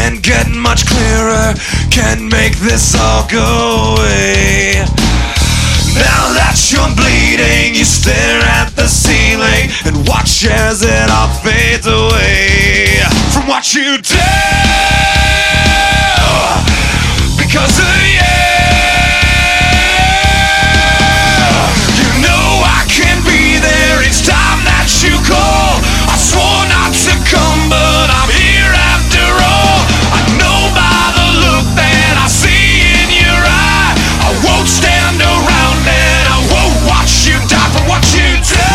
can't get much clearer, can't make this all go away. Now that you're bleeding, you stare at the ceiling and watch as it all fades away from what you do because of you. You know I can't be there, it's time that you call. I swore not to come, but I'm here after all. I know by the look that I see in your eye, I won't stand around and I won't watch you die from what you do.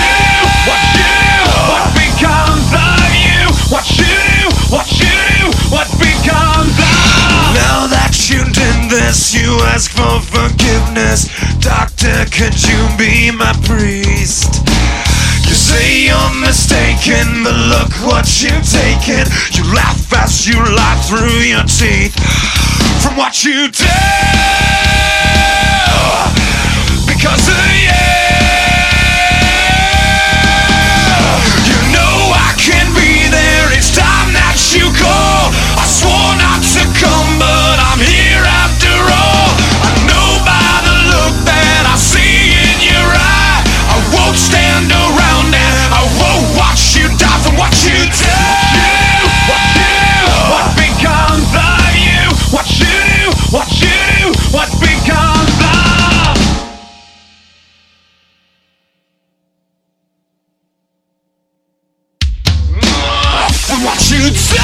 What becomes of you? What you do? What becomes of? Now that you did this, you ask for forgiveness. Doctor, could you be my priest? You say you're mistaken, but look what you've taken. You laugh as you lie through your teeth from what you do because of you. You know I can't be there, it's time that you call. I swore not to come, but I'm here after all. I know by the look that I see in your eye, I won't stand around and I won't watch you die from what you do. What becomes of you? What you do? What becomes of? From what you do.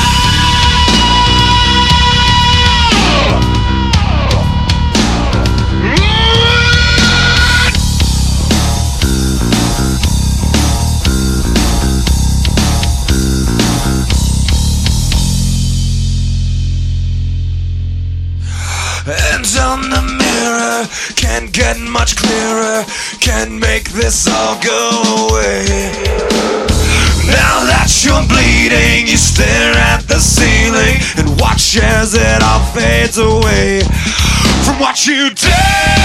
Hands on the mirror, can't get much clearer, can't make this all go away. Now that you're bleeding, you stare at the ceiling and watch as it all fades away from what you did.